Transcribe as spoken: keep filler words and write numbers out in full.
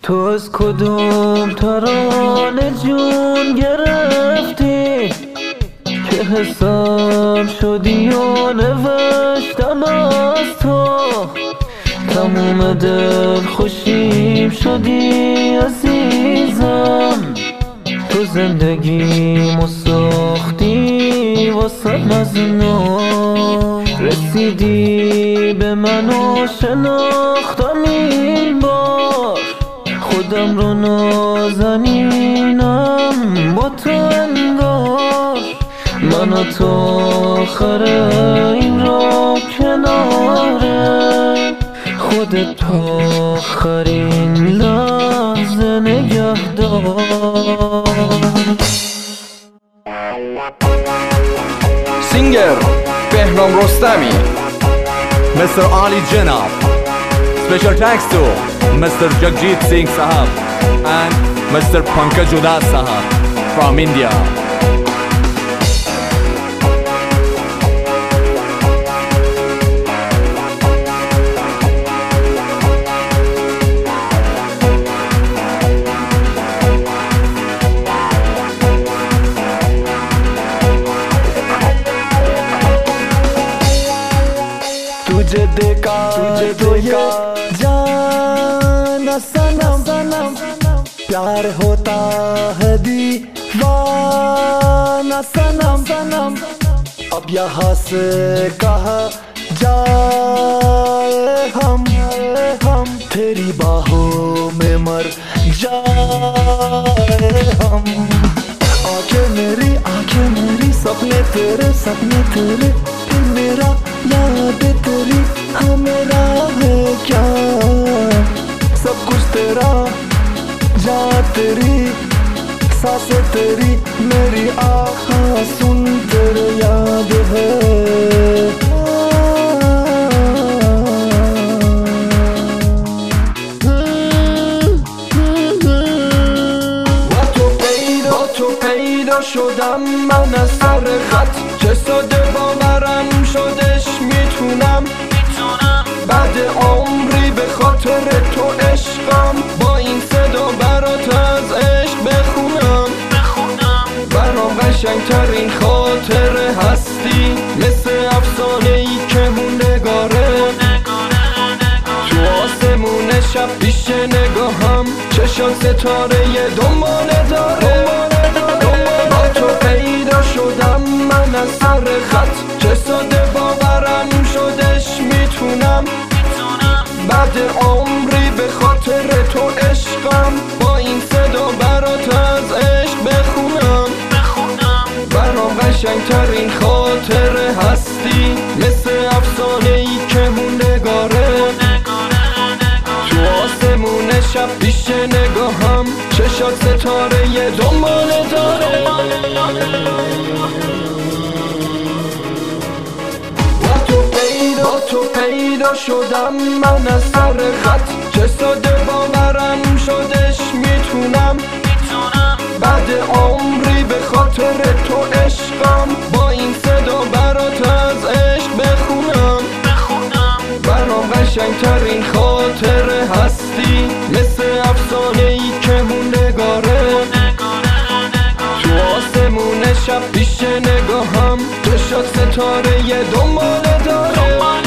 تو از کدوم ترانه جون گرفتی که حساب شدی و نوشتم از تو تموم دل خوشیم شدی عزیزم تو زندگیمو ساختی واسه مزنو رسیدی به من و شناختم این بار خودم رو نازنینم با تو انگار من و تو آخر این را کناره خودت تا آخرین لحظه نگهدار. سینگر بهرام رستمی، Mister Ali Janab. Special thanks to Mister Jagjit Singh Sahab and Mister Pankaj Udas Sahab from India. तुझे देखा तो ये जाना सनम सनम प्यार होता है दीवाना सनम सनम अब यहाँ से कहा जाए हम हम तेरी बाहों में मर जाए हम आंखें मेरी आंखें मेरी सपने तेरे सपने तेरे दिल मेरा याद तेरी हाँ मेरा है क्या सब कुछ तेरा जान तेरी सांसें तेरी मेरी आँखें सुन तेरे याद है شدم من از سر خط چه ساده باورم شدش میتونم بعد عمری به خاطر تو عشقم با این صدا برات از عشق بخونم برام قشنگترین خاطره هستی مثل افسانه ای که موندگاره تو آسمون شب پیش نگاهم چشان ستاره دنباله داره شدم من از سر خط چه ساده باورم شدش میتونم بعد عمری به خاطر تو عشقم با این صدا برات از عشق بخونم برام قشنگترین خاطره هستی مثل افسانه ای که موندگاره تو آسمون شب پیش نگاهم چشات ستاره دنباله داره با تو پیدا شدم من از سر خط چه ساده باورم شدش میتونم بعد عمری به خاطر تو عشقم با این صدا برات از عشق بخونم برام قشنگترین خاطره هستی مثل افسانه ای که موندگاره تو آسمون شب پیش نگاهم چشات ستاره دنباله داره